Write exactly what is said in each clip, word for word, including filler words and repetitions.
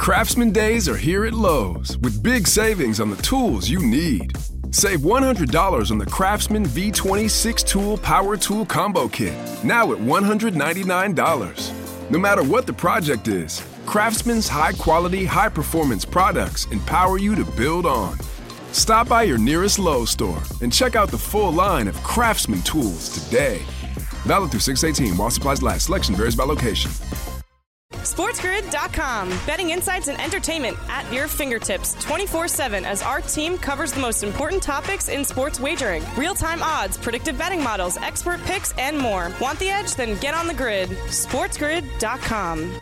Craftsman Days are here at Lowe's with big savings on the tools you need. Save one hundred dollars on the Craftsman V twenty-six tool Power Tool Combo Kit, now at one hundred ninety-nine dollars. No matter what the project is, Craftsman's high-quality, high-performance products empower you to build on. Stop by your nearest Lowe's store and check out the full line of Craftsman tools today. Valid through six eighteen while supplies last. Selection varies by location. SportsGrid dot com. Betting insights and entertainment at your fingertips twenty-four seven as our team covers the most important topics in sports wagering. Real-time odds, predictive betting models, expert picks, and more. Want the edge? Then get on the grid. SportsGrid dot com.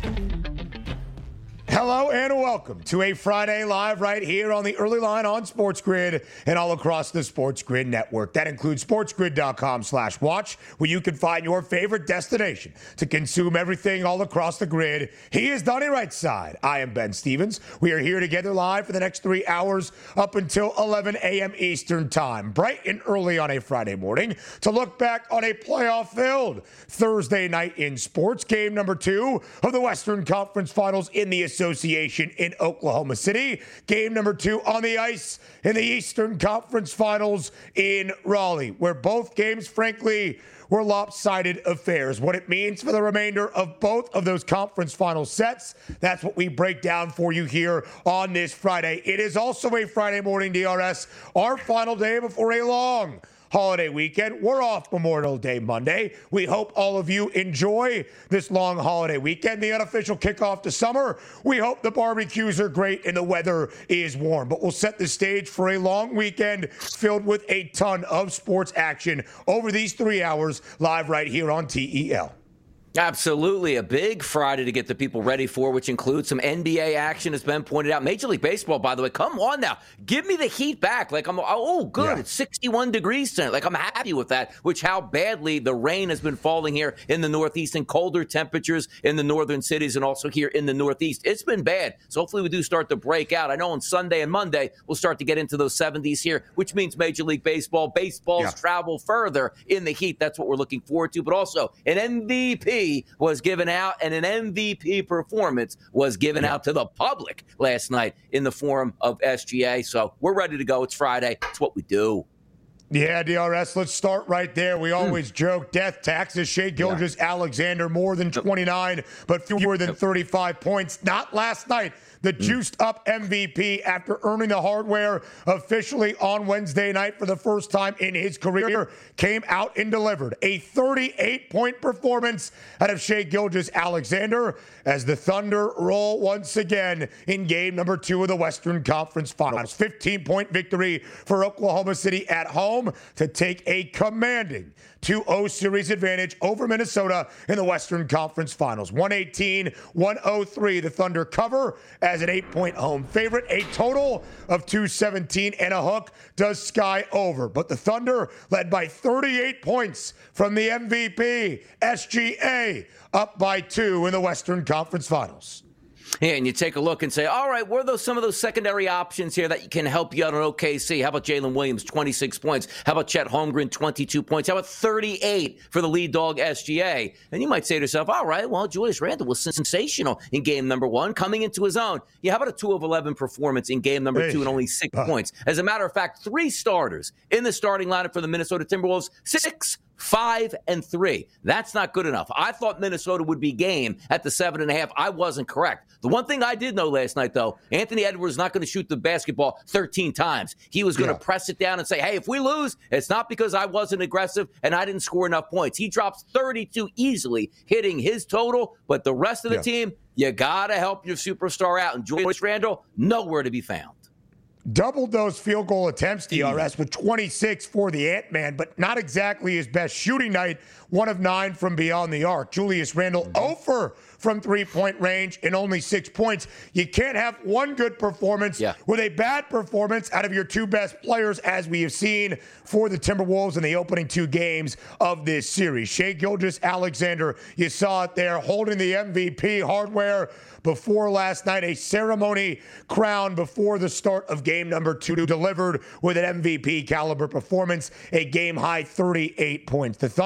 Hello and welcome to a Friday Live right here on the Early Line on Sports Grid and all across the Sports Grid network. That includes sportsgrid dot com slash watch, where you can find your favorite destination to consume everything all across the grid. He is Donnie Rightside. I am Ben Stevens. We are here together live for the next three hours up until eleven a.m. Eastern Time, bright and early on a Friday morning, to look back on a playoff-filled Thursday night in sports. Game number two of the Western Conference Finals in the Association in Oklahoma City. Game number two on the ice in the Eastern Conference Finals in Raleigh, where both games, frankly, were lopsided affairs. What it means for the remainder of both of those conference final sets, that's what we break down for you here on this Friday. It is also a Friday morning, D R S, our final day before a long holiday weekend. We're off Memorial Day Monday. We hope all of you enjoy this long holiday weekend, the unofficial kickoff to summer. We hope the barbecues are great and the weather is warm. But we'll set the stage for a long weekend filled with a ton of sports action over these three hours live right here on T E L. Absolutely. A big Friday to get the people ready for, which includes some N B A action, as Ben pointed out. Major League Baseball, by the way, come on now. Give me the heat back. Like, I'm, oh, good. Yeah. It's sixty-one degrees tonight. Like, I'm happy with that, which how badly the rain has been falling here in the Northeast and colder temperatures in the northern cities and also here in the Northeast. It's been bad. So hopefully we do start to break out. I know on Sunday and Monday we'll start to get into those seventies here, which means Major League Baseball, baseballs yeah. travel further in the heat. That's what we're looking forward to. But also an M V P was given out, and an M V P performance was given yeah. out to the public last night in the form of S G A. So we're ready to go. It's Friday. It's what we do. Yeah, D R S, let's start right there. We always mm. joke, death taxes, Shai Gilgeous yeah. Alexander, more than twenty-nine, but fewer than thirty-five points. Not last night. The juiced-up M V P after earning the hardware officially on Wednesday night for the first time in his career came out and delivered a thirty-eight point performance out of Shai Gilgeous Alexander as the Thunder roll once again in game number two of the Western Conference Finals. fifteen point victory for Oklahoma City at home to take a commanding two oh series advantage over Minnesota in the Western Conference Finals. one eighteen one oh three, the Thunder cover as an eight-point home favorite. A total of two seventeen and a hook does Sky over. But the Thunder led by thirty-eight points from the M V P, S G A, up by two in the Western Conference Finals. Yeah, and you take a look and say, all right, what are those, some of those secondary options here that can help you out on O K C? How about Jalen Williams, twenty-six points? How about Chet Holmgren, twenty-two points? How about thirty-eight for the lead dog, S G A? And you might say to yourself, all right, well, Julius Randle was sensational in game number one, coming into his own. Yeah, how about a two of eleven performance in game number hey. two and only six uh. points? As a matter of fact, three starters in the starting lineup for the Minnesota Timberwolves, six Five and three. That's not good enough. I thought Minnesota would be game at the seven and a half. I wasn't correct. The one thing I did know last night, though, Anthony Edwards is not going to shoot the basketball thirteen times. He was going to yeah. press it down and say, hey, if we lose, it's not because I wasn't aggressive and I didn't score enough points. He drops thirty-two easily, hitting his total. But the rest of the yeah. team, you got to help your superstar out. And Julius Randle, nowhere to be found. Doubled those field goal attempts, D R S, with twenty-six for the Ant-Man, but not exactly his best shooting night. One of nine from beyond the arc. Julius Randle, oh for from three-point range and only six points. You can't have one good performance yeah. with a bad performance out of your two best players, as we have seen for the Timberwolves in the opening two games of this series. Shai Gilgeous Alexander, you saw it there, holding the M V P hardware before last night, a ceremony crowned before the start of game number two, delivered with an M V P caliber performance, a game high thirty-eight points. The Thunder now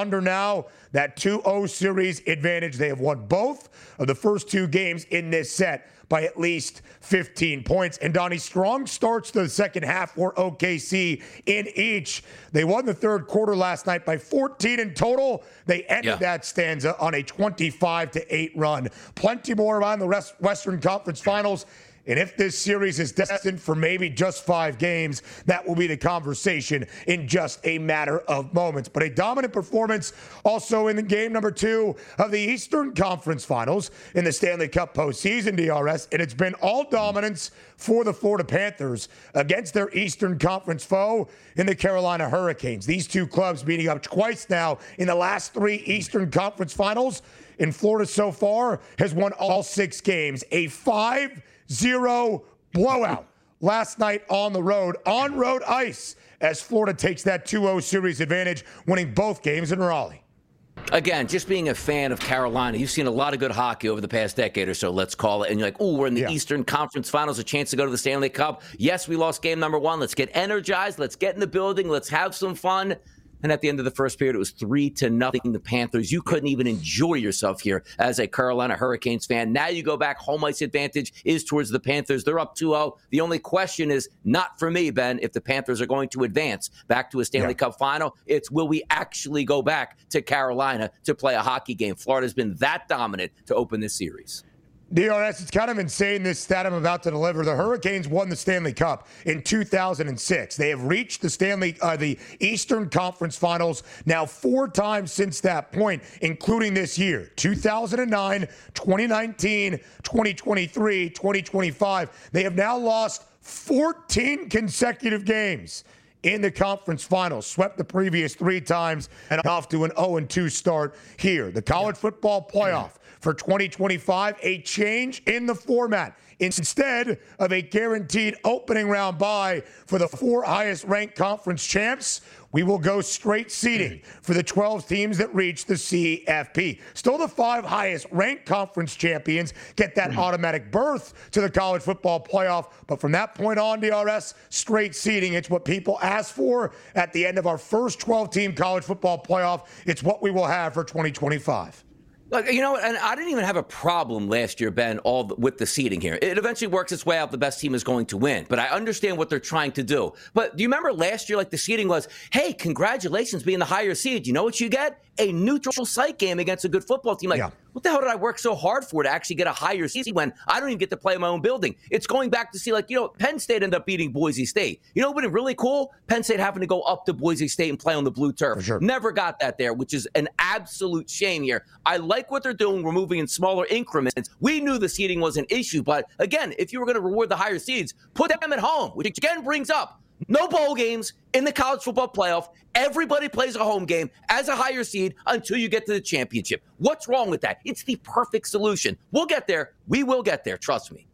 now that two oh series advantage. They have won both of the first two games in this set by at least fifteen points. And Donnie, strong starts to the second half for O K C in each. They won the third quarter last night by fourteen in total. They ended yeah. that stanza on a twenty-five to eight run. Plenty more around the rest, Western Conference Finals. And if this series is destined for maybe just five games, that will be the conversation in just a matter of moments. But a dominant performance also in the game number two of the Eastern Conference Finals in the Stanley Cup postseason, D R S. And it's been all dominance for the Florida Panthers against their Eastern Conference foe in the Carolina Hurricanes. These two clubs meeting up twice now in the last three Eastern Conference Finals. And Florida so far has won all six games. A five zero blowout last night on the road, on road ice, as Florida takes that two oh series advantage, winning both games in Raleigh. Again, just being a fan of Carolina, you've seen a lot of good hockey over the past decade or so, let's call it. And you're like, oh, we're in the yeah. Eastern Conference Finals, a chance to go to the Stanley Cup. Yes, we lost game number one. Let's get energized. Let's get in the building. Let's have some fun. And at the end of the first period, it was three to nothing. The Panthers, you couldn't even enjoy yourself here as a Carolina Hurricanes fan. Now you go back, home ice advantage is towards the Panthers. They're up two oh. The only question is, not for me, Ben, if the Panthers are going to advance back to a Stanley yeah. Cup final. It's will we actually go back to Carolina to play a hockey game? Florida's been that dominant to open this series. D R S, it's kind of insane, this stat I'm about to deliver. The Hurricanes won the Stanley Cup in two thousand six. They have reached the Stanley, uh, the Eastern Conference Finals now four times since that point, including this year, two thousand nine, twenty nineteen, twenty twenty-three, twenty twenty-five. They have now lost fourteen consecutive games in the conference finals, swept the previous three times, and off to an oh and two start here. The college football playoff for twenty twenty-five, a change in the format. Instead of a guaranteed opening round bye for the four highest ranked conference champs, we will go straight seeding for the twelve teams that reach the C F P. Still the five highest ranked conference champions get that automatic berth to the college football playoff. But from that point on, D R S, straight seeding. It's what people asked for at the end of our first twelve-team college football playoff. It's what we will have for twenty twenty-five. Look, you know, and I didn't even have a problem last year, Ben, all the, with the seeding here. It eventually works its way out. The best team is going to win. But I understand what they're trying to do. But do you remember last year, like the seeding was, hey, congratulations being the higher seed. You know what you get? A neutral site game against a good football team. Like, yeah. what the hell did I work so hard for to actually get a higher seed when I don't even get to play in my own building? It's going back to see, like, you know, Penn State ended up beating Boise State. You know what would be really cool? Penn State having to go up to Boise State and play on the blue turf. For sure. Never got that there, which is an absolute shame here. I like what they're doing. We're moving in smaller increments. We knew the seeding was an issue, but again, if you were going to reward the higher seeds, put them at home, which again brings up no bowl games in the college football playoff. Everybody plays a home game as a higher seed until you get to the championship. What's wrong with that? It's the perfect solution. We'll get there. We will get there. Trust me.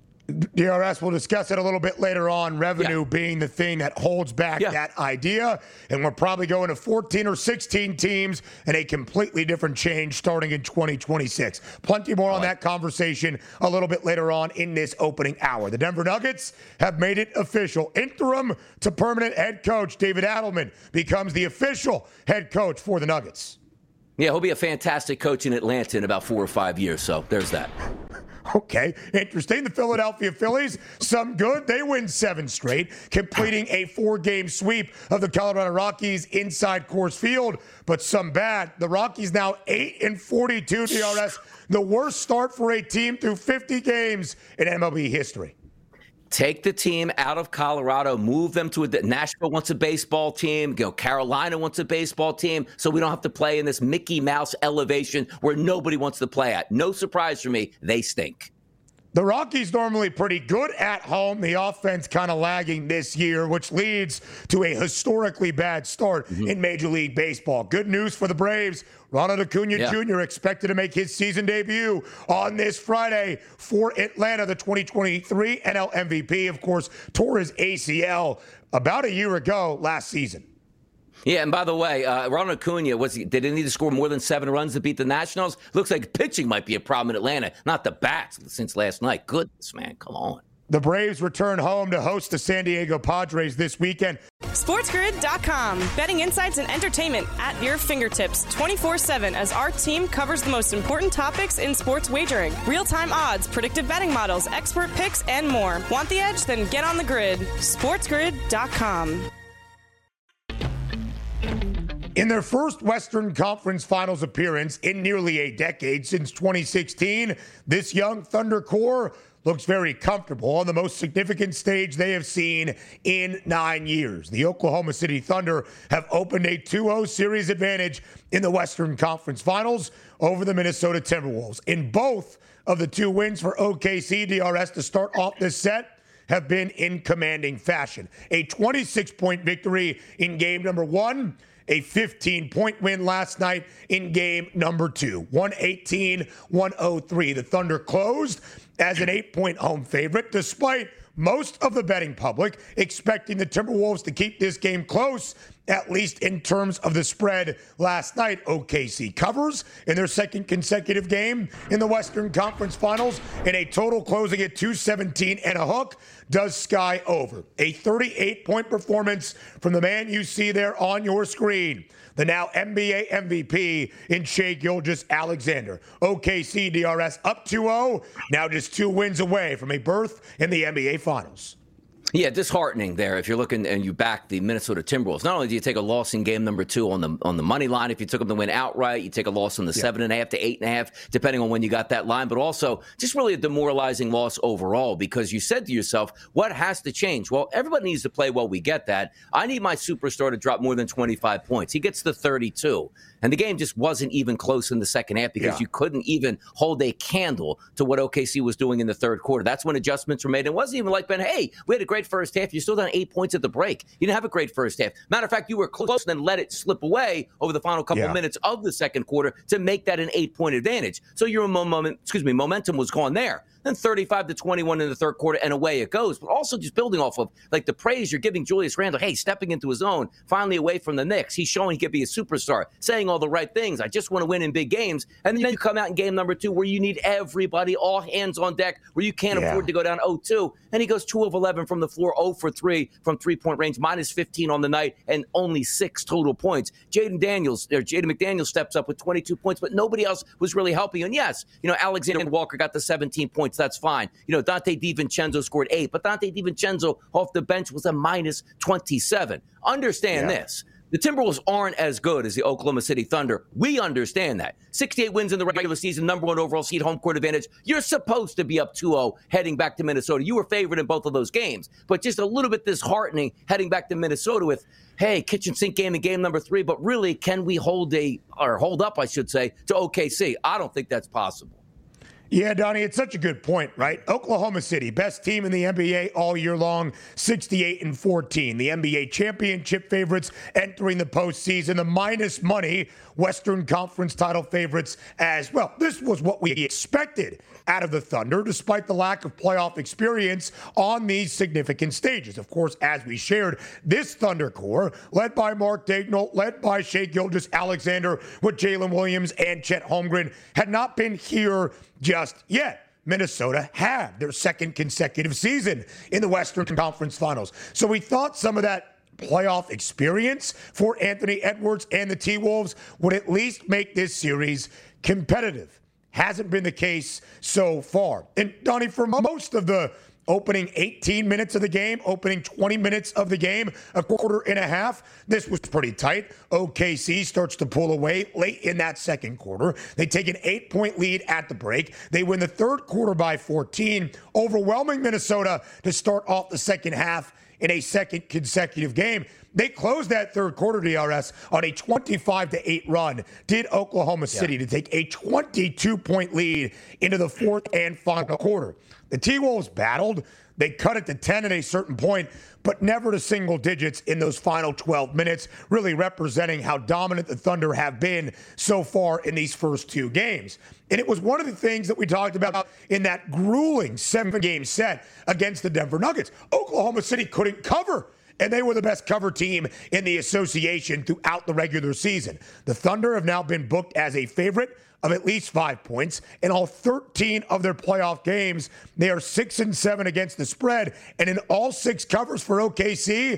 D R S, we'll discuss it a little bit later on, revenue yeah. being the thing that holds back yeah. that idea. And we're probably going to fourteen or sixteen teams and a completely different change starting in twenty twenty-six. Plenty more on that conversation a little bit later on in this opening hour. The Denver Nuggets have made it official. Interim to permanent head coach David Adelman becomes the official head coach for the Nuggets. Yeah, he'll be a fantastic coach in Atlanta in about four or five years. So there's that. Okay, interesting. The Philadelphia Phillies, some good. They win seven straight, completing a four-game sweep of the Colorado Rockies inside Coors Field. But some bad. The Rockies now eight and forty-two, D R S, the worst start for a team through fifty games in M L B history. Take the team out of Colorado, move them to a Nashville wants a baseball team, you know, Carolina wants a baseball team, so we don't have to play in this Mickey Mouse elevation where nobody wants to play at. No surprise for me, they stink. The Rockies normally pretty good at home. The offense kind of lagging this year, which leads to a historically bad start mm-hmm. in Major League Baseball. Good news for the Braves. Ronald Acuna yeah. Junior expected to make his season debut on this Friday for Atlanta. The twenty twenty-three N L M V P, of course, tore his A C L about a year ago last season. Yeah, and by the way, uh, Ronald Acuna, was he, did he need to score more than seven runs to beat the Nationals? Looks like pitching might be a problem in Atlanta, not the bats since last night. Goodness, man, come on. The Braves return home to host the San Diego Padres this weekend. SportsGrid dot com. Betting insights and entertainment at your fingertips twenty-four seven as our team covers the most important topics in sports wagering. Real-time odds, predictive betting models, expert picks, and more. Want the edge? Then get on the grid. SportsGrid dot com. In their first Western Conference Finals appearance in nearly a decade, since twenty sixteen, this young Thunder core looks very comfortable on the most significant stage they have seen in nine years. The Oklahoma City Thunder have opened a two oh series advantage in the Western Conference Finals over the Minnesota Timberwolves. In both of the two wins for O K C, D R S, to start off this set have been in commanding fashion. A twenty-six point victory in game number one, a fifteen point win last night in game number two. one eighteen to one oh three. The Thunder closed as an eight point home favorite, despite most of the betting public expecting the Timberwolves to keep this game close, at least in terms of the spread last night. O K C covers in their second consecutive game in the Western Conference Finals, in a total closing at two seventeen and a hook, does sky over. A thirty-eight point performance from the man you see there on your screen, the now N B A M V P in Shai Gilgeous-Alexander. O K C, D R S up two oh, now just two wins away from a berth in the N B A Finals. Yeah, disheartening there if you're looking and you back the Minnesota Timberwolves. Not only do you take a loss in game number two on the on the money line, if you took them to win outright, you take a loss on the yeah. seven and a half to eight and a half, depending on when you got that line, but also just really a demoralizing loss overall, because you said to yourself, what has to change? Well, everybody needs to play well. We get that. I need my superstar to drop more than twenty-five points. He gets the thirty-two. And the game just wasn't even close in the second half because yeah. you couldn't even hold a candle to what O K C was doing in the third quarter. That's when adjustments were made. It wasn't even like, Ben, hey, we had a great first half. You're still down eight points at the break. You didn't have a great first half. Matter of fact, you were close and then let it slip away over the final couple yeah. of minutes of the second quarter to make that an eight-point advantage. So your moment, excuse me, momentum was gone there. Then thirty-five to twenty-one in the third quarter, and away it goes. But also just building off of like the praise you're giving Julius Randle. Hey, stepping into his own, finally away from the Knicks. He's showing he could be a superstar, saying all the right things. I just want to win in big games. And then you come out in game number two where you need everybody, all hands on deck, where you can't yeah. afford to go down oh two. And he goes two of eleven from the floor, oh for three from three-point range, minus fifteen on the night, and only six total points. Jaden Daniels, or Jaden McDaniels steps up with twenty-two points, but nobody else was really helping. And yes, you know, Alexander Walker got the seventeen points. That's fine. You know, Dante DiVincenzo scored eight, but Dante DiVincenzo off the bench was a minus twenty-seven. Understand yeah. this. The Timberwolves aren't as good as the Oklahoma City Thunder. We understand that. sixty-eight wins in the regular season, number one overall seed, home court advantage. You're supposed to be up two oh heading back to Minnesota. You were favored in both of those games, but just a little bit disheartening heading back to Minnesota with, hey, kitchen sink game in game number three, but really, can we hold a, or hold up, I should say, to O K C? I don't think that's possible. Yeah, Donnie, it's such a good point, right? Oklahoma City, best team in the N B A all year long, sixty-eight and fourteen. The N B A championship favorites entering the postseason, the minus money Western Conference title favorites as well. This was what we expected out of the Thunder, despite the lack of playoff experience on these significant stages. Of course, as we shared, this Thunder core, led by Mark Daigneault, led by Shai Gilgeous-Alexander, with Jalen Williams and Chet Holmgren, had not been here just yet. Minnesota had their second consecutive season in the Western Conference Finals. So we thought some of that playoff experience for Anthony Edwards and the T-Wolves would at least make this series competitive. Hasn't been the case so far. And Donnie, for most of the opening eighteen minutes of the game, opening twenty minutes of the game, a quarter and a half, this was pretty tight. O K C starts to pull away late in that second quarter. They take an eight-point lead at the break. They win the third quarter by fourteen, overwhelming Minnesota to start off the second half in a second consecutive game. They closed that third quarter, D R S, on a twenty-five to eight run, did Oklahoma City, yeah. to take a twenty-two point lead into the fourth and final quarter. The T-Wolves battled. They cut it to ten at a certain point, but never to single digits in those final twelve minutes, really representing how dominant the Thunder have been so far in these first two games. And it was one of the things that we talked about in that grueling seven-game set against the Denver Nuggets. Oklahoma City couldn't cover, and they were the best cover team in the association throughout the regular season. The Thunder have now been booked as a favorite of at least five points. In all thirteen of their playoff games, they are six and seven against the spread. And in all six covers for O K C,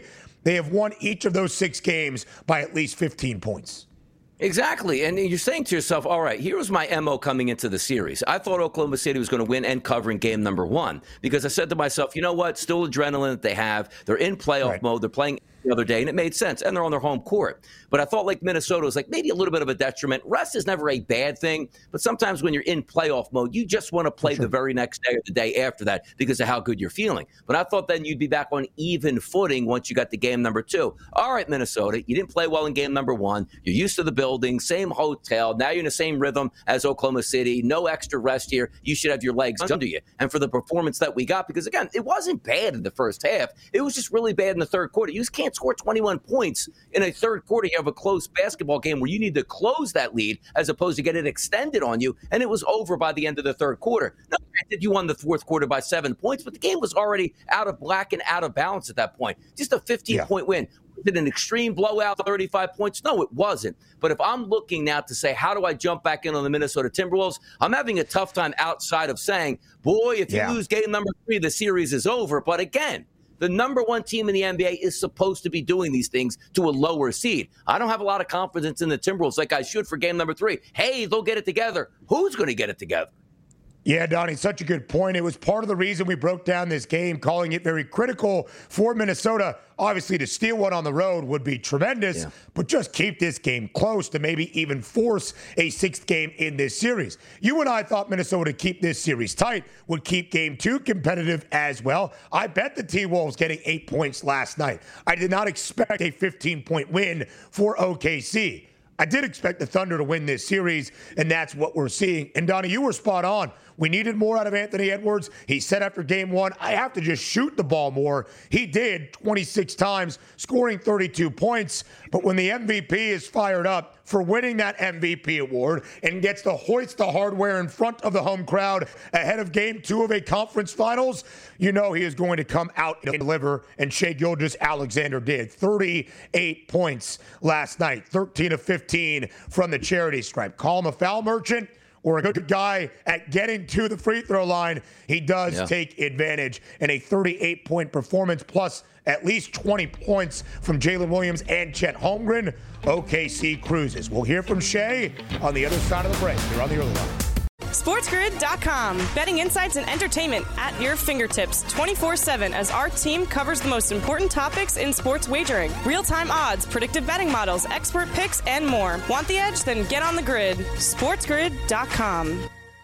they have won each of those six games by at least fifteen points. Exactly. And you're saying to yourself, all right, here was my M O coming into the series. I thought Oklahoma City was going to win and cover in game number one because I said to myself, you know what? Still adrenaline that they have. They're in playoff right. mode. They're playing the other day, and it made sense. And they're on their home court. But I thought like Minnesota was like maybe a little bit of a detriment. Rest is never a bad thing. But sometimes when you're in playoff mode, you just want to play sure. the very next day or the day after that because of how good you're feeling. But I thought then you'd be back on even footing once you got to game number two. All right, Minnesota, you didn't play well in game number one. You're used to the building, same hotel. Now you're in the same rhythm as Oklahoma City. No extra rest here. You should have your legs under you. And for the performance that we got, because again, it wasn't bad in the first half. It was just really bad in the third quarter. You just can't score twenty-one points in a third quarter. You have a close basketball game where you need to close that lead as opposed to get it extended on you. And it was over by the end of the third quarter. Now, granted, you won the fourth quarter by seven points, but the game was already out of black and out of balance at that point. Just a fifteen-point yeah. win. Was it an extreme blowout, thirty-five points? No, it wasn't. But if I'm looking now to say, how do I jump back in on the Minnesota Timberwolves? I'm having a tough time outside of saying, boy, if you yeah. lose game number three, the series is over. But again, the number one team in the N B A is supposed to be doing these things to a lower seed. I don't have a lot of confidence in the Timberwolves like I should for game number three. Hey, they'll get it together. Who's going to get it together? Yeah, Donnie, such a good point. It was part of the reason we broke down this game, calling it very critical for Minnesota. Obviously, to steal one on the road would be tremendous, yeah. but just keep this game close to maybe even force a sixth game in this series. You and I thought Minnesota would keep this series tight, would keep game two competitive as well. I bet the T-Wolves getting eight points last night. I did not expect a fifteen-point win for O K C. I did expect the Thunder to win this series, and that's what we're seeing. And, Donnie, you were spot on. We needed more out of Anthony Edwards. He said after game one, I have to just shoot the ball more. He did twenty-six times, scoring thirty-two points. But when the M V P is fired up for winning that M V P award and gets to hoist the hardware in front of the home crowd ahead of game two of a conference finals, you know he is going to come out and deliver, and Shai Gilgeous-Alexander did. thirty-eight points last night, thirteen of fifteen from the charity stripe. Call him a foul merchant or a good guy at getting to the free throw line. He does yeah. take advantage in a thirty-eight point performance, plus at least twenty points from Jalen Williams and Chet Holmgren. O K C cruises. We'll hear from Shai on the other side of the break. You're on the early line. SportsGrid dot com. Betting insights and entertainment at your fingertips twenty-four seven as our team covers the most important topics in sports wagering. Real-time odds, predictive betting models, expert picks, and more. Want the edge? Then get on the grid. SportsGrid dot com.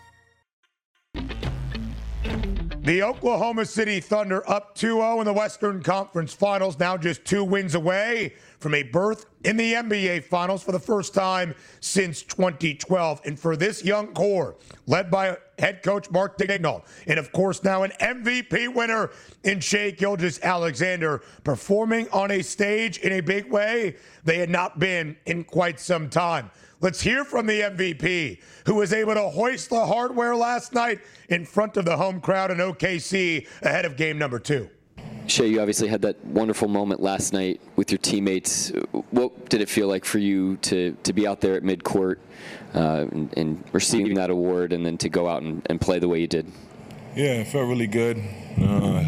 The Oklahoma City Thunder up two oh in the Western Conference Finals, now just two wins away from a berth in the N B A Finals for the first time since twenty twelve. And for this young core, led by head coach Mark Daigneault, and of course now an M V P winner in Shai Gilgeous-Alexander, performing on a stage in a big way they had not been in quite some time. Let's hear from the M V P, who was able to hoist the hardware last night in front of the home crowd in O K C ahead of game number two. Shai, you obviously had that wonderful moment last night with your teammates. What did it feel like for you to, to be out there at midcourt uh, and, and receiving that award, and then to go out and, and play the way you did? Yeah, it felt really good. Uh,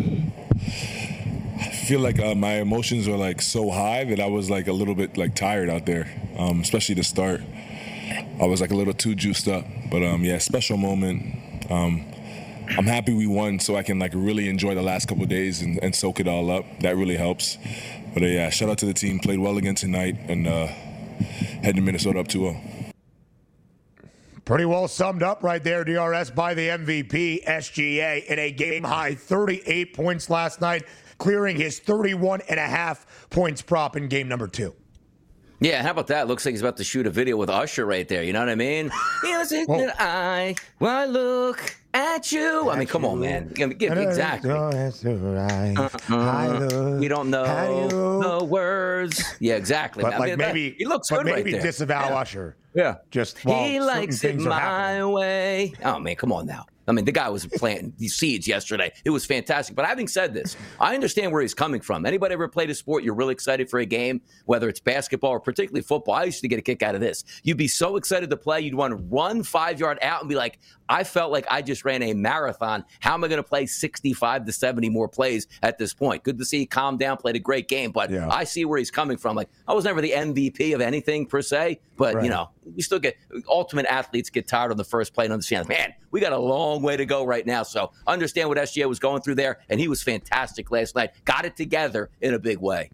I feel like uh, my emotions were like so high that I was like a little bit like tired out there, um, especially to start. I was like a little too juiced up, but um, yeah, special moment. Um, I'm happy we won, so I can like really enjoy the last couple of days and, and soak it all up. That really helps. But uh, yeah, shout out to the team. Played well again tonight, and uh, heading to Minnesota up two oh. Pretty well summed up right there, D R S, by the M V P, S G A, in a game-high thirty-eight points last night, clearing his thirty-one and a half points prop in game number two. Yeah, how about that? Looks like he's about to shoot a video with Usher right there. You know what I mean? Isn't well, it I when I look at you? I mean, come on, man. Give, give, exactly. Uh-uh. We don't know the words. Yeah, exactly. But I like mean, maybe that, he looks but good right maybe there. disavow yeah. Usher. Yeah. Just he likes it my happening. way. Oh man, come on now. I mean, the guy was planting these seeds yesterday. It was fantastic. But having said this, I understand where he's coming from. Anybody ever played a sport, you're really excited for a game, whether it's basketball or particularly football. I used to get a kick out of this. You'd be so excited to play, you'd want to run five yard out and be like, I felt like I just ran a marathon. How am I going to play sixty-five to seventy more plays at this point? Good to see he calmed down, played a great game, but yeah. I see where he's coming from. Like, I was never the M V P of anything per se, but, right. you know, we still get ultimate athletes get tired on the first play and understand, man, we got a long way to go right now. So understand what S G A was going through there, and he was fantastic last night. Got it together in a big way.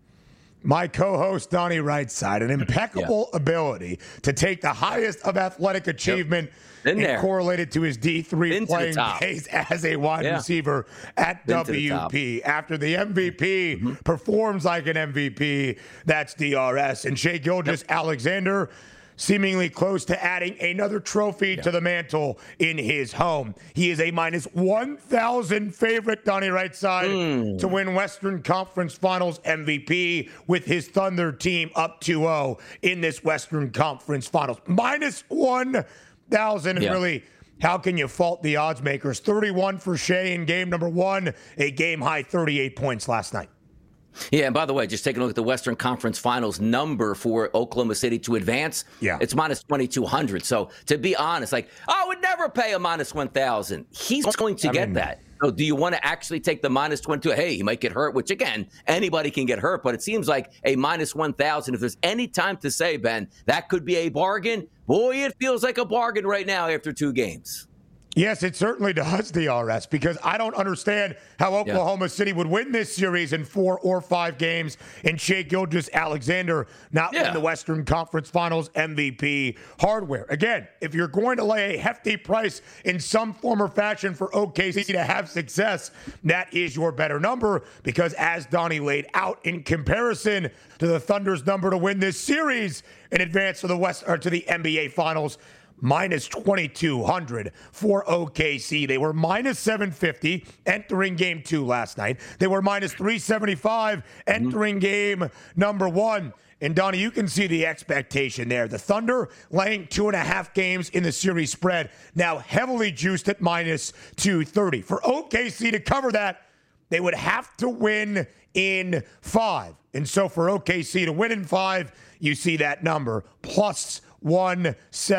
My co-host, Donnie Rightside, an impeccable yeah. ability to take the highest of athletic achievement yep. and there. correlate it to his D three Into playing days as a wide yeah. receiver at Into W P. After the M V P mm-hmm. performs like an M V P, that's D R S. And Shai Gilgeous-Alexander, yep. seemingly close to adding another trophy yeah. to the mantle in his home. He is a minus one thousand favorite, Donnie Rightside, mm. to win Western Conference Finals M V P with his Thunder team up two oh in this Western Conference Finals. minus one thousand, yeah. really, how can you fault the odds makers? thirty-one for Shai in game number one, a game-high thirty-eight points last night. Yeah, and by the way, just taking a look at the Western Conference Finals number for Oklahoma City to advance, yeah. it's minus twenty-two hundred. So to be honest, like, I would never pay a minus one thousand. He's going to I get mean, that. So do you want to actually take the minus twenty-two? Hey, he might get hurt, which, again, anybody can get hurt. But it seems like a minus one thousand, if there's any time to say, Ben, that could be a bargain. Boy, it feels like a bargain right now after two games. Yes, it certainly does, D R S, because I don't understand how Oklahoma yeah. City would win this series in four or five games and Shai Gilgeous-Alexander not yeah. win the Western Conference Finals M V P hardware. Again, if you're going to lay a hefty price in some form or fashion for O K C to have success, that is your better number, because as Donnie laid out, in comparison to the Thunder's number to win this series in advance to the West or to the N B A Finals, minus twenty-two hundred for O K C. They were minus seven fifty entering game two last night. They were minus three seventy-five entering mm-hmm. game number one. And Donnie, you can see the expectation there. The Thunder laying two and a half games in the series spread, now heavily juiced at minus two thirty. For O K C to cover that, they would have to win in five. And so for O K C to win in five, you see that number plus one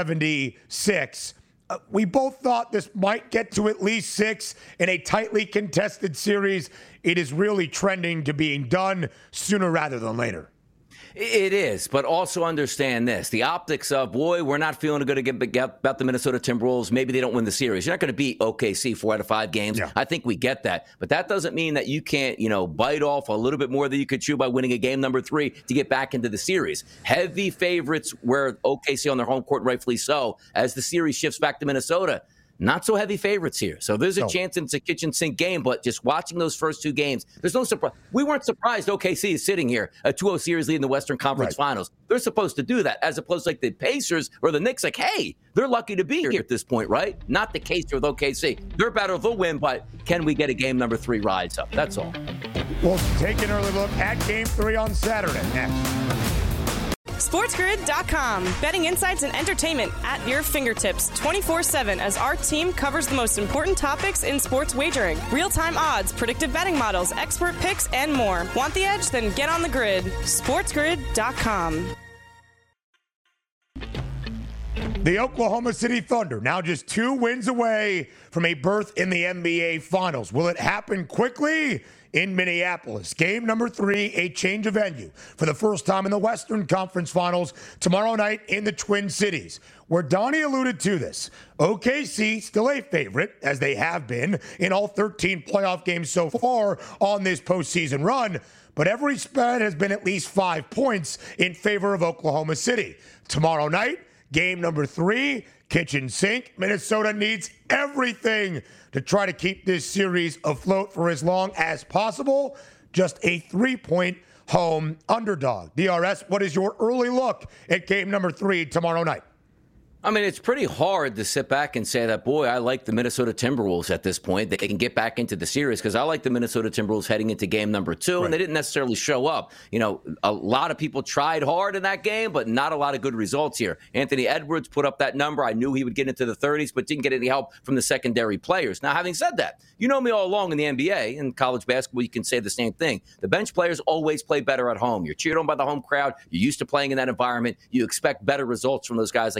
seventy-six. Uh, we both thought this might get to at least six in a tightly contested series. It is really trending to being done sooner rather than later. It is, but also understand this. The optics of, boy, we're not feeling good about the Minnesota Timberwolves. Maybe they don't win the series. You're not going to beat O K C four out of five games. Yeah. I think we get that. But that doesn't mean that you can't, you know, bite off a little bit more than you could chew by winning a game number three to get back into the series. Heavy favorites where O K C on their home court, rightfully so, as the series shifts back to Minnesota. Not so heavy favorites here. So there's a no. chance it's a kitchen sink game, but just watching those first two games, there's no surprise. We weren't surprised O K C is sitting here, a two oh series lead in the Western Conference right. Finals. They're supposed to do that, as opposed to like the Pacers or the Knicks, like, hey, they're lucky to be here at this point, right? Not the case here with O K C. They're better, they'll win, but can we get a game number three rise up? That's all. We'll take an early look at game three on Saturday next. SportsGrid dot com. Betting insights and entertainment at your fingertips twenty-four seven as our team covers the most important topics in sports wagering. Real-time odds, predictive betting models, expert picks, and more. Want the edge? Then get on the grid. SportsGrid dot com. The Oklahoma City Thunder now just two wins away from a berth in the N B A Finals. Will it happen quickly? In Minneapolis, game number three, a change of venue for the first time in the Western Conference Finals tomorrow night in the Twin Cities, where Donnie alluded to this. O K C still a favorite, as they have been in all thirteen playoff games so far on this postseason run, but every spread has been at least five points in favor of Oklahoma City. Tomorrow night, game number three, kitchen sink. Minnesota needs everything to try to keep this series afloat for as long as possible. Just a three-point home underdog. D R S, what is your early look at game number three tomorrow night? I mean, it's pretty hard to sit back and say that, boy, I like the Minnesota Timberwolves at this point. They can get back into the series because I like the Minnesota Timberwolves heading into game number two, right. and they didn't necessarily show up. You know, a lot of people tried hard in that game, but not a lot of good results here. Anthony Edwards put up that number. I knew he would get into the thirties, but didn't get any help from the secondary players. Now, having said that, you know me all along in the N B A and college basketball, you can say the same thing. The bench players always play better at home. You're cheered on by the home crowd. You're used to playing in that environment. You expect better results from those guys, like even like a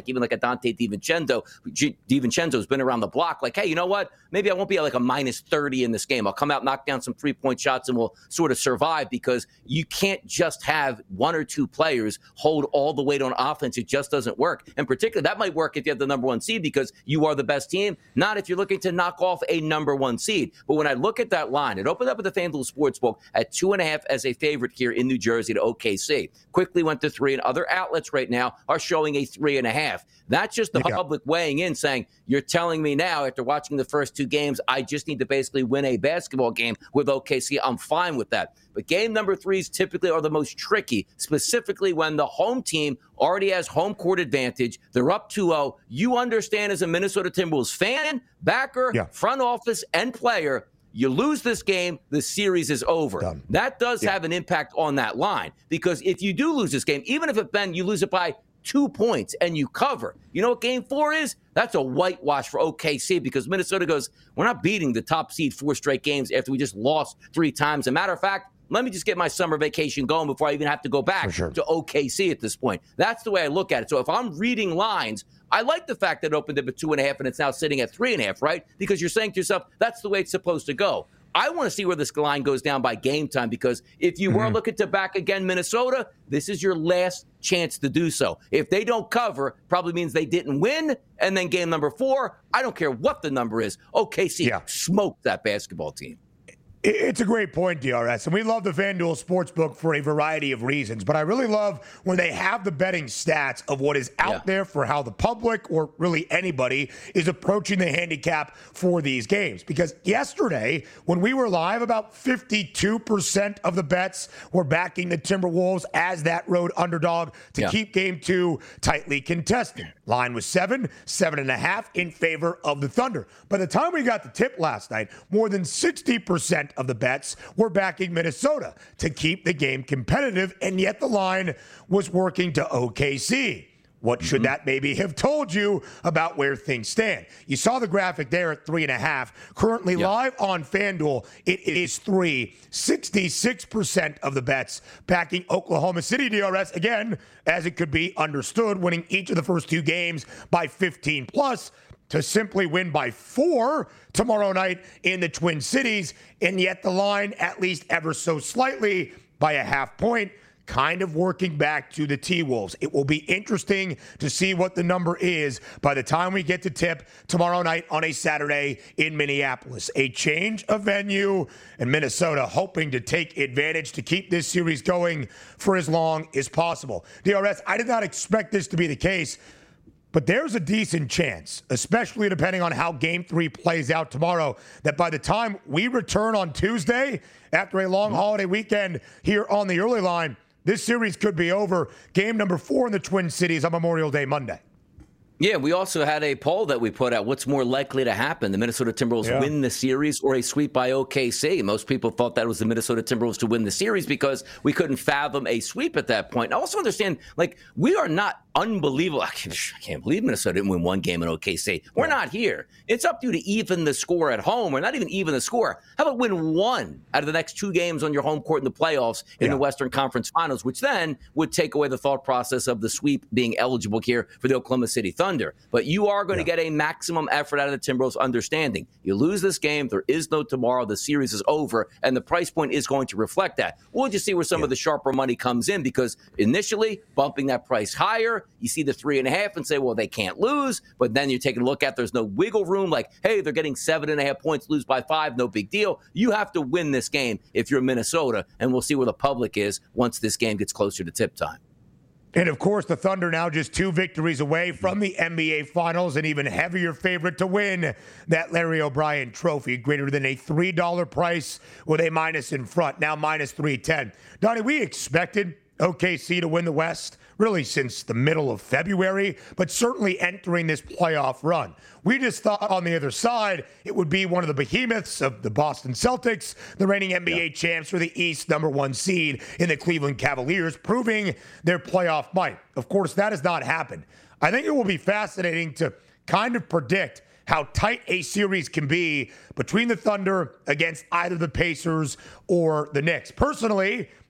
Dante DiVincenzo. G- DiVincenzo's been around the block like, hey, you know what? Maybe I won't be at like a minus thirty in this game. I'll come out, knock down some three-point shots, and we'll sort of survive, because you can't just have one or two players hold all the weight on offense. It just doesn't work. And particularly, that might work if you have the number one seed because you are the best team, not if you're looking to knock off a number one seed. But when I look at that line, it opened up at the FanDuel Sportsbook at two and a half as a favorite here in New Jersey to O K C. Quickly went to three, and other outlets right now are showing a three and a half. That's just the yeah. public weighing in, saying, you're telling me now after watching the first two games, I just need to basically win a basketball game with O K C. I'm fine with that. But game number threes typically are the most tricky, specifically when the home team already has home court advantage. They're up two oh. You understand as a Minnesota Timberwolves fan, backer, yeah. front office, and player, you lose this game, the series is over. Done. That does yeah. have an impact on that line, because if you do lose this game, even if it Ben, you lose it by two points and you cover, you know what game four is? That's a whitewash for O K C, because Minnesota goes, we're not beating the top seed four straight games after we just lost three times. As a matter of fact, let me just get my summer vacation going before I even have to go back sure. to O K C at this point. That's the way I look at it. So if I'm reading lines, I like the fact that it opened up at two and a half and it's now sitting at three and a half, right? Because you're saying to yourself, that's the way it's supposed to go. I want to see where this line goes down by game time, because if you mm-hmm. were looking to back again Minnesota, this is your last chance to do so. If they don't cover, probably means they didn't win. And then game number four, I don't care what the number is, O K C yeah. smoked that basketball team. It's a great point, D R S, and we love the FanDuel Sportsbook for a variety of reasons, but I really love when they have the betting stats of what is out yeah. there for how the public, or really anybody, is approaching the handicap for these games. Because yesterday, when we were live, about fifty-two percent of the bets were backing the Timberwolves as that road underdog to yeah. keep game two tightly contested. Line was seven, seven and a half in favor of the Thunder. By the time we got the tip last night, more than sixty percent of the bets were backing Minnesota to keep the game competitive, and yet the line was working to O K C. What should mm-hmm. that maybe have told you about where things stand? You saw the graphic there at three and a half. Currently yep. live on FanDuel, it is three. sixty-six percent of the bets backing Oklahoma City, D R S, again, as it could be understood, winning each of the first two games by fifteen plus, to simply win by four tomorrow night in the Twin Cities, and yet the line, at least ever so slightly, by a half point, kind of working back to the T-Wolves. It will be interesting to see what the number is by the time we get to tip tomorrow night on a Saturday in Minneapolis. A change of venue, and Minnesota hoping to take advantage to keep this series going for as long as possible. D R S, I did not expect this to be the case, but there's a decent chance, especially depending on how game three plays out tomorrow, that by the time we return on Tuesday, after a long holiday weekend here on the early line, this series could be over. Game number four in the Twin Cities on Memorial Day Monday. Yeah, we also had a poll that we put out. What's more likely to happen? The Minnesota Timberwolves yeah. win the series or a sweep by O K C? Most people thought that was the Minnesota Timberwolves to win the series because we couldn't fathom a sweep at that point. I also understand, like, we are not unbelievable. I can't, I can't believe Minnesota didn't win one game in O K C. We're yeah. not here. It's up to you to even the score at home, or not even even the score. How about win one out of the next two games on your home court in the playoffs in yeah. the Western Conference Finals, which then would take away the thought process of the sweep being eligible here for the Oklahoma City Thunder. But you are going yeah. to get a maximum effort out of the Timberwolves, understanding you lose this game, there is no tomorrow, the series is over, and the price point is going to reflect that. We'll just see where some yeah. of the sharper money comes in, because initially bumping that price higher, you see the three and a half and say, well, they can't lose, but then you're taking a look at there's no wiggle room, like, hey, they're getting seven and a half points, lose by five, no big deal. You have to win this game if you're Minnesota, and we'll see where the public is once this game gets closer to tip time. And, of course, the Thunder now just two victories away from the N B A Finals, an even heavier favorite to win that Larry O'Brien trophy, greater than a three dollar price with a minus in front, now minus three ten. Donnie, we expected O K C to win the West really since the middle of February, but certainly entering this playoff run. We just thought on the other side it would be one of the behemoths of the Boston Celtics, the reigning N B A yeah. champs, or the East number one seed in the Cleveland Cavaliers, proving their playoff might. Of course, that has not happened. I think it will be fascinating to kind of predict how tight a series can be between the Thunder against either the Pacers or the Knicks. Personally,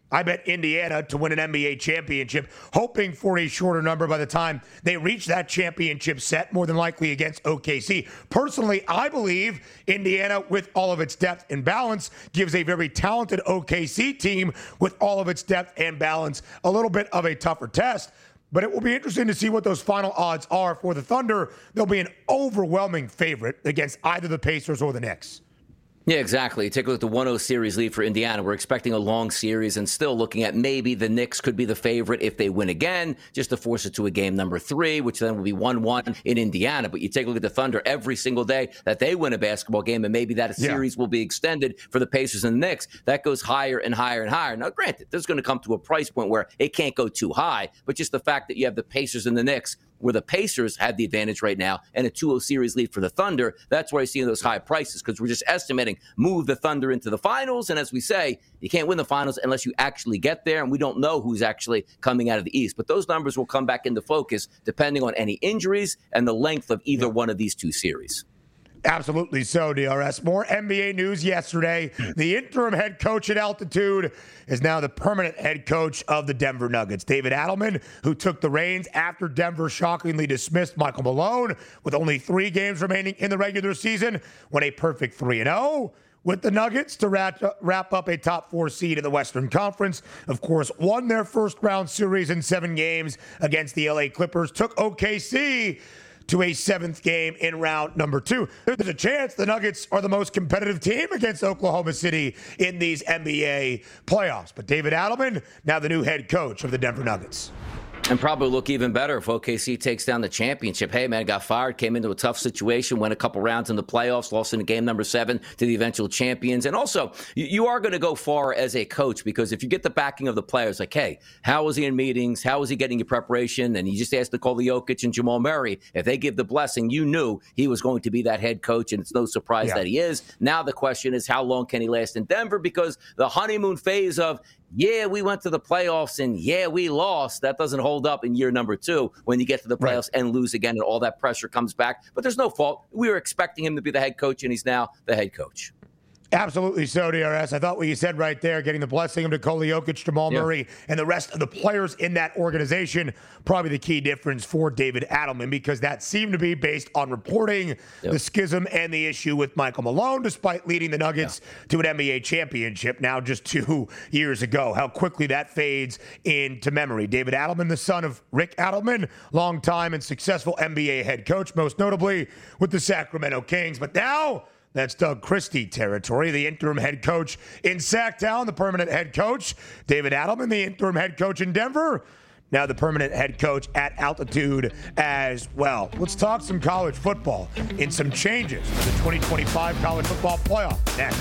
I bet Indiana to win an N B A championship, hoping for a shorter number by the time they reach that championship set, more than likely against O K C. Personally, I believe Indiana, with all of its depth and balance, gives a very talented O K C team with all of its depth and balance a little bit of a tougher test. But it will be interesting to see what those final odds are for the Thunder. They'll be an overwhelming favorite against either the Pacers or the Knicks. Yeah, exactly. Take a look at the one oh series lead for Indiana. We're expecting a long series and still looking at maybe the Knicks could be the favorite if they win again, just to force it to a game number three, which then will be one one in Indiana. But you take a look at the Thunder every single day that they win a basketball game, and maybe that series yeah. will be extended for the Pacers and the Knicks. That goes higher and higher and higher. Now, granted, there's going to come to a price point where it can't go too high, but just the fact that you have the Pacers and the Knicks, where the Pacers have the advantage right now and a two oh series lead for the Thunder, that's where I see those high prices, because we're just estimating move the Thunder into the finals. And as we say, you can't win the finals unless you actually get there, and we don't know who's actually coming out of the East. But those numbers will come back into focus depending on any injuries and the length of either one of these two series. Absolutely so, D R S. More N B A news yesterday. The interim head coach at Altitude is now the permanent head coach of the Denver Nuggets. David Adelman, who took the reins after Denver shockingly dismissed Michael Malone with only three games remaining in the regular season, went a perfect three and oh with the Nuggets to wrap, wrap up a top four seed in the Western Conference. Of course, won their first round series in seven games against the L A Clippers, took O K C to a seventh game in round number two. There's a chance the Nuggets are the most competitive team against Oklahoma City in these N B A playoffs. But David Adelman, now the new head coach of the Denver Nuggets. And probably look even better if O K C takes down the championship. Hey, man, got fired, came into a tough situation, went a couple rounds in the playoffs, lost in game number seven to the eventual champions. And also, you, you are going to go far as a coach, because if you get the backing of the players, like, hey, how was he in meetings? How was he getting your preparation? And you just asked Nikola Jokic and Jamal Murray. If they give the blessing, you knew he was going to be that head coach, and it's no surprise yeah. that he is. Now the question is, how long can he last in Denver? Because the honeymoon phase of, yeah, we went to the playoffs and yeah, we lost, that doesn't hold up in year number two when you get to the playoffs right. and lose again and all that pressure comes back. But there's no fault. We were expecting him to be the head coach, and he's now the head coach. Absolutely so, D R S. I thought what you said right there, getting the blessing of Nikola Jokic, Jamal yeah. Murray, and the rest of the players in that organization, probably the key difference for David Adelman, because that seemed to be based on reporting yep. the schism and the issue with Michael Malone, despite leading the Nuggets yeah. to an N B A championship now just two years ago. How quickly that fades into memory. David Adelman, the son of Rick Adelman, longtime and successful N B A head coach, most notably with the Sacramento Kings. But now, that's Doug Christie territory, the interim head coach in Sacktown, the permanent head coach. David Adelman, the interim head coach in Denver, now the permanent head coach at Altitude as well. Let's talk some college football and some changes to the twenty twenty-five college football playoff next.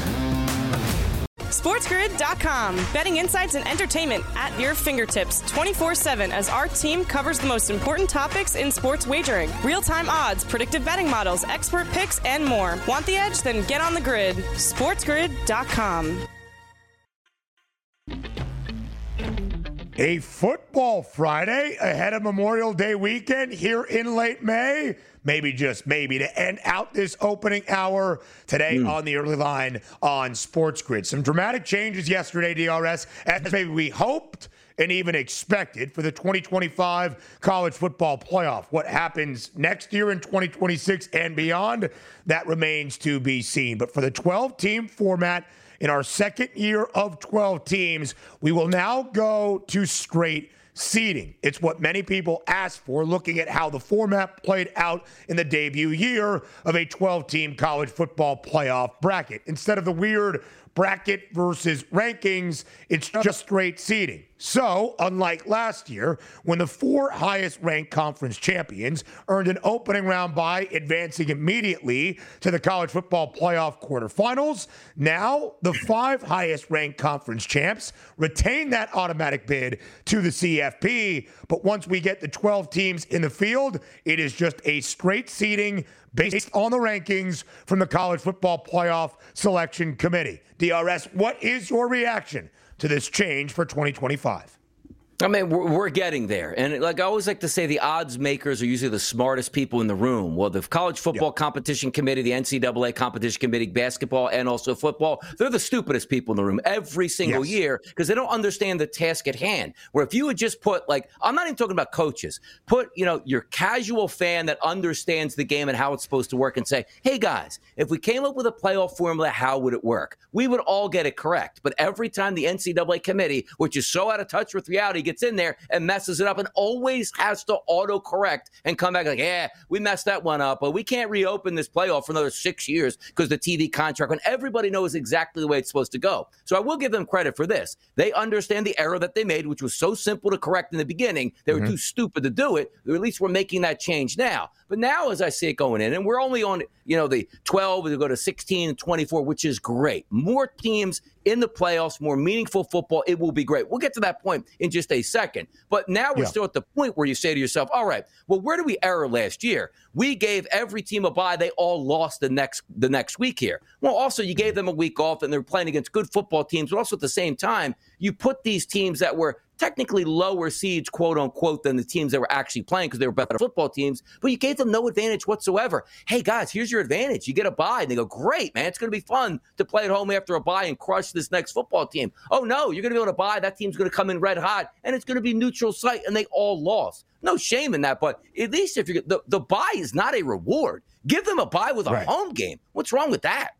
SportsGrid dot com. Betting insights and entertainment at your fingertips twenty-four seven as our team covers the most important topics in sports wagering. Real-time odds, predictive betting models, expert picks, and more. Want the edge? Then get on the grid. SportsGrid dot com. A football Friday ahead of Memorial Day weekend here in late May. Maybe just maybe to end out this opening hour today mm. on the early line on Sports Grid. Some dramatic changes yesterday, D R S, as maybe we hoped and even expected for the twenty twenty-five college football playoff. What happens next year in twenty twenty-six and beyond, that remains to be seen. But for the twelve-team format, in our second year of twelve teams, we will now go to straight seeding. It's what many people asked for, looking at how the format played out in the debut year of a twelve-team college football playoff bracket. Instead of the weird bracket versus rankings, it's just straight seeding. So, unlike last year, when the four highest-ranked conference champions earned an opening round bye, advancing immediately to the college football playoff quarterfinals, now the five highest-ranked conference champs retain that automatic bid to the C F P. But once we get the twelve teams in the field, it is just a straight seeding based on the rankings from the College Football Playoff Selection Committee. D R S, what is your reaction to this change for twenty twenty-five? I mean, we're, we're getting there. And like I always like to say, the odds makers are usually the smartest people in the room. Well, the College Football yep. Competition Committee, the N C double A Competition Committee, basketball, and also football, they're the stupidest people in the room every single yes. year because they don't understand the task at hand. Where if you would just put, like, I'm not even talking about coaches, put, you know, your casual fan that understands the game and how it's supposed to work and say, hey, guys, if we came up with a playoff formula, how would it work? We would all get it correct. But every time the N C double A Committee, which is so out of touch with reality, gets in there and messes it up and always has to auto-correct and come back like, yeah, we messed that one up, but we can't reopen this playoff for another six years because the T V contract, when everybody knows exactly the way it's supposed to go. So I will give them credit for this. They understand the error that they made, which was so simple to correct in the beginning. They were mm-hmm. too stupid to do it. Or at least we're making that change now. But now, as I see it going in, and we're only on, you know, the twelve, we go to sixteen and twenty-four, which is great. More teams in the playoffs, more meaningful football, it will be great. We'll get to that point in just a second. But now we're yeah. still at the point where you say to yourself, all right, well, where did we error last year? We gave every team a bye. They all lost the next the next week here. Well, also, you gave them a week off, and they're playing against good football teams. But also at the same time, you put these teams that were technically lower seeds, quote unquote, than the teams that were actually playing because they were better football teams, but you gave them no advantage whatsoever. Hey, guys, here's your advantage. You get a bye. And they go, great, man. It's going to be fun to play at home after a bye and crush this next football team. Oh, no, you're going to be able to bye. That team's going to come in red hot, and it's going to be neutral site, and they all lost. No shame in that, but at least if you're the, the bye is not a reward. Give them a bye with a right. home game. What's wrong with that?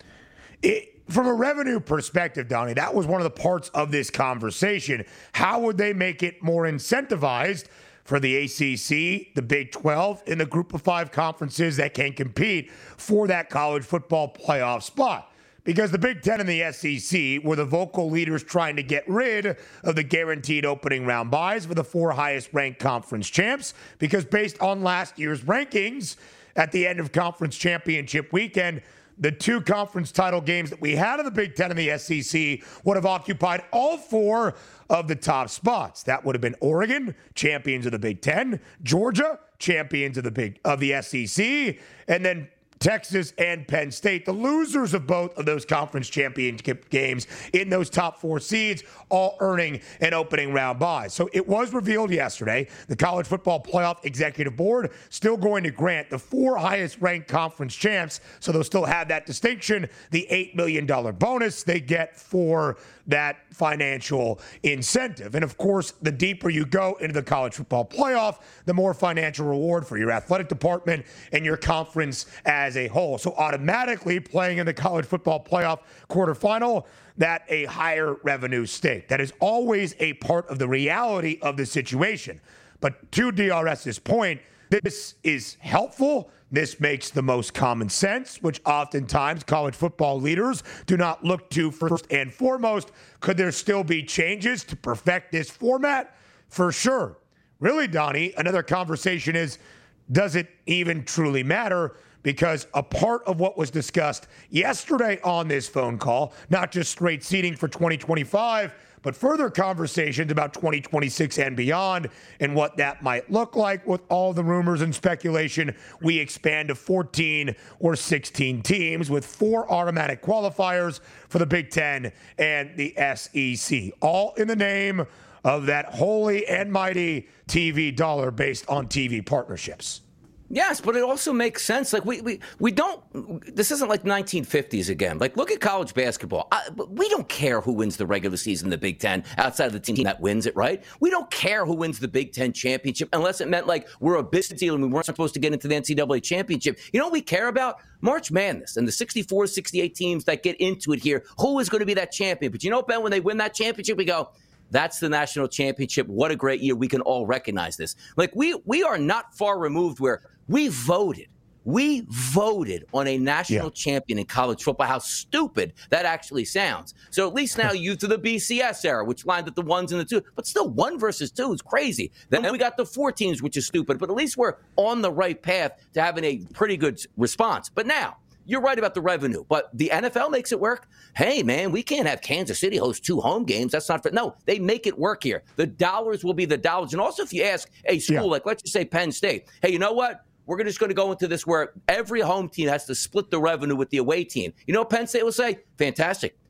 It, from a revenue perspective, Donnie, that was one of the parts of this conversation. How would they make it more incentivized for the A C C, the Big twelve, and the group of five conferences that can compete for that college football playoff spot? Because the Big Ten and the S E C were the vocal leaders trying to get rid of the guaranteed opening round byes for the four highest-ranked conference champs, because based on last year's rankings at the end of conference championship weekend, the two conference title games that we had in the Big Ten and the S E C would have occupied all four of the top spots. That would have been Oregon, champions of the Big Ten, Georgia, champions of the Big of the S E C, and then Texas and Penn State, the losers of both of those conference championship games in those top four seeds, all earning an opening round bye. So it was revealed yesterday, the College Football Playoff Executive Board still going to grant the four highest ranked conference champs, so they'll still have that distinction, the eight million dollars bonus they get for that financial incentive. And of course, the deeper you go into the college football playoff, the more financial reward for your athletic department and your conference as a whole. So automatically playing in the college football playoff quarterfinal, that a higher revenue stake. That is always a part of the reality of the situation. But to DRS's point, this is helpful. This makes the most common sense, which oftentimes college football leaders do not look to first and foremost. Could there still be changes to perfect this format? For sure. Really, Donnie, another conversation is, does it even truly matter? Because a part of what was discussed yesterday on this phone call, not just straight seating for twenty twenty-five, but further conversations about twenty twenty-six and beyond and what that might look like with all the rumors and speculation. We expand to fourteen or sixteen teams with four automatic qualifiers for the Big Ten and the S E C, all in the name of that holy and mighty T V dollar based on T V partnerships. Yes, but it also makes sense. Like we we we don't. This isn't like nineteen fifties again. Like look at college basketball. I, we don't care who wins the regular season in the Big Ten outside of the team that wins it, right? We don't care who wins the Big Ten championship unless it meant like we're a business deal and we weren't supposed to get into the N C double A championship. You know what we care about? March Madness and the sixty-four, sixty-eight teams that get into it here. Who is going to be that champion? But you know, Ben, when they win that championship, we go, that's the national championship. What a great year. We can all recognize this. Like we we are not far removed where we voted. We voted on a national yeah. champion in college football. How stupid that actually sounds. So at least now you to the B C S era, which lined up the ones and the two, but still one versus two is crazy. Then we got the four teams, which is stupid, but at least we're on the right path to having a pretty good response. But now, you're right about the revenue, but the N F L makes it work. Hey, man, we can't have Kansas City host two home games. That's not fair. No, they make it work here. The dollars will be the dollars. And also, if you ask a school, yeah. like let's just say Penn State, hey, you know what? We're just going to go into this where every home team has to split the revenue with the away team. You know what Penn State will say? Fantastic.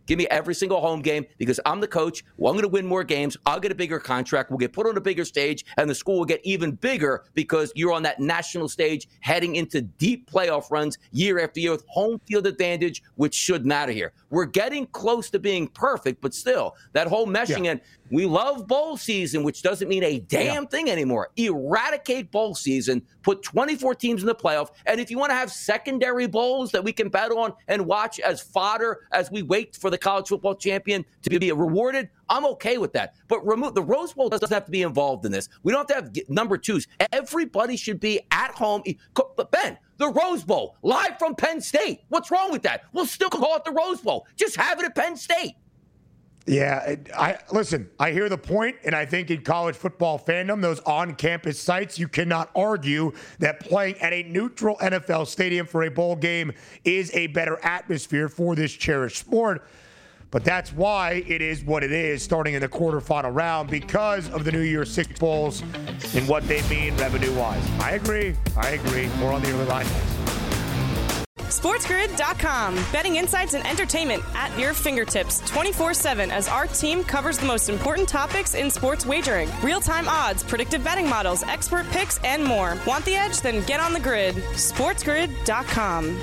Give me every single home game because I'm the coach. Well, I'm going to win more games. I'll get a bigger contract. We'll get put on a bigger stage, and the school will get even bigger because you're on that national stage heading into deep playoff runs year after year with home field advantage, which should matter here. We're getting close to being perfect, but still, that whole meshing, yeah. and we love bowl season, which doesn't mean a damn yeah. thing anymore. Eradicate bowl season, put twenty-four teams in the playoff, and if you want to have secondary bowls that we can bet on and watch as fodder as we wait for the college football champion to be rewarded, I'm okay with that. But remove the Rose Bowl doesn't have to be involved in this. We don't have to have number twos. Everybody should be at home. But Ben, the Rose Bowl, live from Penn State. What's wrong with that? We'll still call it the Rose Bowl. Just have it at Penn State. Yeah, I listen, I hear the point, and I think in college football fandom, those on-campus sites, you cannot argue that playing at a neutral N F L stadium for a bowl game is a better atmosphere for this cherished sport. But that's why it is what it is starting in the quarterfinal round because of the New Year's Six Bowls and what they mean revenue-wise. I agree. I agree. More on the early line. SportsGrid dot com. Betting insights and entertainment at your fingertips twenty-four seven as our team covers the most important topics in sports wagering. Real-time odds, predictive betting models, expert picks, and more. Want the edge? Then get on the grid. SportsGrid dot com.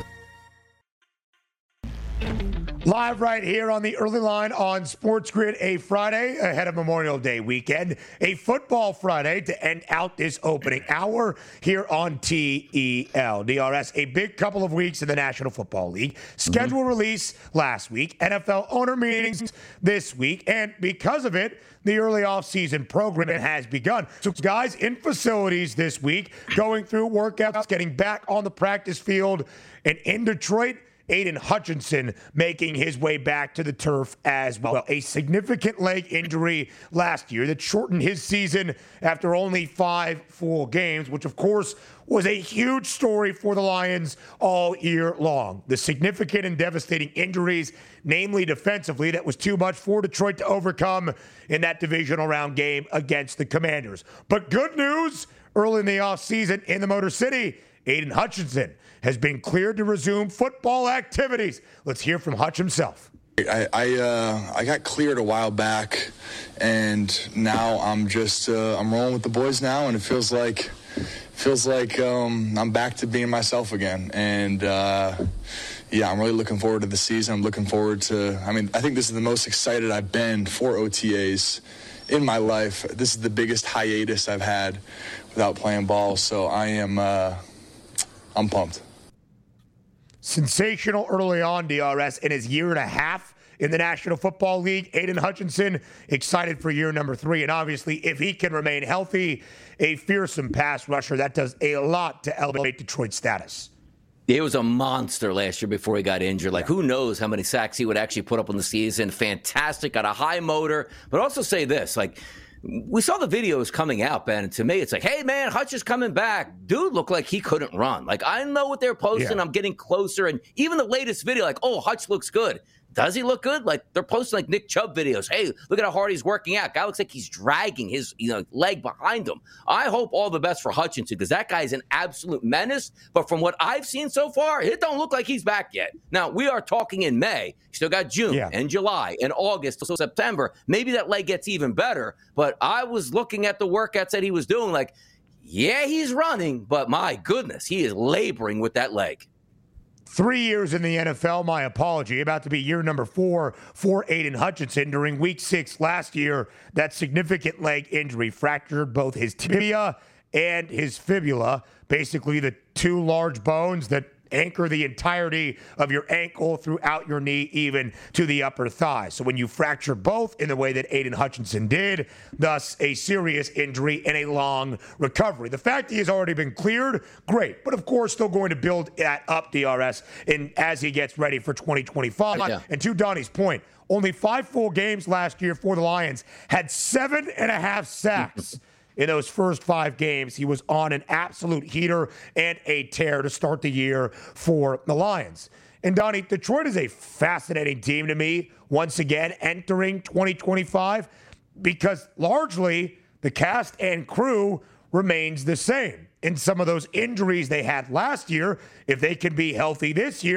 Live right here on the early line on Sports Grid, a Friday ahead of Memorial Day weekend, a football Friday to end out this opening hour here on T E L. D R S, a big couple of weeks in the National Football League. Schedule mm-hmm. release last week, N F L owner meetings this week, and because of it, the early offseason program has begun. So guys in facilities this week, going through workouts, getting back on the practice field, and in Detroit, Aiden Hutchinson making his way back to the turf as well. A significant leg injury last year that shortened his season after only five full games, which of course was a huge story for the Lions all year long. The significant and devastating injuries, namely defensively, that was too much for Detroit to overcome in that divisional round game against the Commanders. But good news, early in the offseason in the Motor City, Aiden Hutchinson has been cleared to resume football activities. Let's hear from Hutch himself. I I, uh, I got cleared a while back, and now I'm just uh, I'm rolling with the boys now, and it feels like feels like um, I'm back to being myself again. And uh, yeah, I'm really looking forward to the season. I'm looking forward to. I mean, I think this is the most excited I've been for O T As in my life. This is the biggest hiatus I've had without playing ball. So I am uh, I'm pumped. Sensational early on, D R S, in his year and a half in the National Football League. Aiden Hutchinson excited for year number three. And obviously, if he can remain healthy, a fearsome pass rusher, that does a lot to elevate Detroit's status. He was a monster last year before he got injured. Like, who knows how many sacks he would actually put up on the season. Fantastic, got a high motor. But also say this, like, we saw the videos coming out, Ben, and to me, it's like, hey, man, Hutch is coming back. Dude looked like he couldn't run. Like, I know what they're posting. Yeah. I'm getting closer. And even the latest video, like, oh, Hutch looks good. Does he look good? Like, they're posting, like, Nick Chubb videos. Hey, look at how hard he's working out. Guy looks like he's dragging his you know leg behind him. I hope all the best for Hutchinson because that guy is an absolute menace. But from what I've seen so far, it don't look like he's back yet. Now, we are talking in May. Still got June yeah. and July and August till September. Maybe that leg gets even better. But I was looking at the workouts that he was doing like, yeah, he's running, but my goodness, he is laboring with that leg. Three years in the N F L, my apology, about to be year number four for Aiden Hutchinson. During week six last year, that significant leg injury fractured both his tibia and his fibula, basically the two large bones that anchor the entirety of your ankle throughout your knee, even to the upper thigh. So when you fracture both in the way that Aiden Hutchinson did, thus a serious injury and a long recovery. The fact he has already been cleared, great. But of course, still going to build that up, D R S, in, as he gets ready for twenty twenty-five. Yeah. And to Donnie's point, only five full games last year for the Lions, had seven and a half sacks. In those first five games, he was on an absolute heater and a tear to start the year for the Lions. And Donnie, Detroit is a fascinating team to me, once again, entering twenty twenty-five, because largely the cast and crew remains the same. In some of those injuries they had last year, if they can be healthy this year,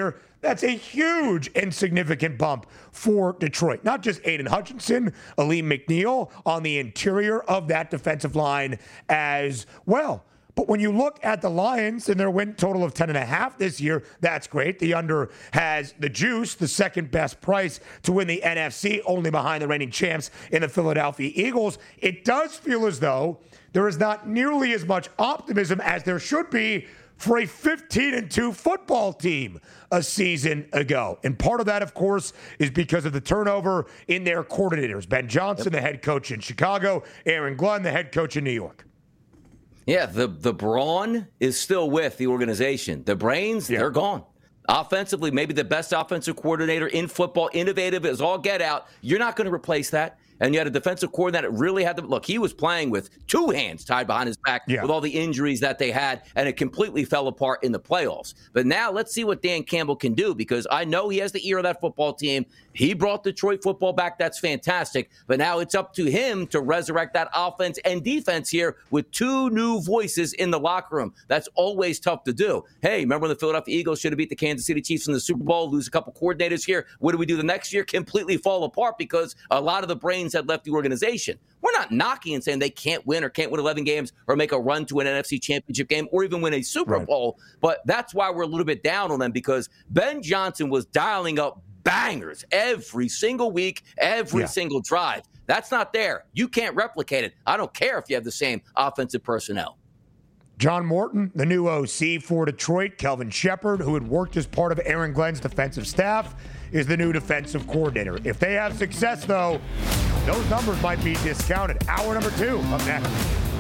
That's a huge and significant bump for Detroit. Not just Aiden Hutchinson, Aleem McNeil on the interior of that defensive line as well. But when you look at the Lions and their win total of ten and a half this year, that's great. The under has the juice, the second best price to win the N F C, only behind the reigning champs in the Philadelphia Eagles. It does feel as though there is not nearly as much optimism as there should be for a fifteen and two football team a season ago. And part of that, of course, is because of the turnover in their coordinators. Ben Johnson, the head coach in Chicago, Aaron Glenn, the head coach in New York. Yeah, the, the brawn is still with the organization. The brains, yeah. they're gone. Offensively, maybe the best offensive coordinator in football, innovative as all get out. You're not going to replace that. And you had a defensive coordinator that really had to look. He was playing with two hands tied behind his back yeah. with all the injuries that they had, and it completely fell apart in the playoffs. But now let's see what Dan Campbell can do, because I know he has the ear of that football team. He brought Detroit football back. That's fantastic. But now it's up to him to resurrect that offense and defense here with two new voices in the locker room. That's always tough to do. Hey, remember when the Philadelphia Eagles should have beat the Kansas City Chiefs in the Super Bowl, lose a couple coordinators here? What do we do the next year? Completely fall apart because a lot of the brains had left the organization. We're not knocking and saying they can't win or can't win eleven games or make a run to an N F C championship game or even win a Super right. Bowl. But that's why we're a little bit down on them, because Ben Johnson was dialing up bangers every single week, every yeah. single drive. That's not there. You can't replicate it. I don't care if you have the same offensive personnel. John Morton, the new O C for Detroit. Kelvin Shepard, who had worked as part of Aaron Glenn's defensive staff, is the new defensive coordinator. If they have success, though, those numbers might be discounted. Hour number two up next.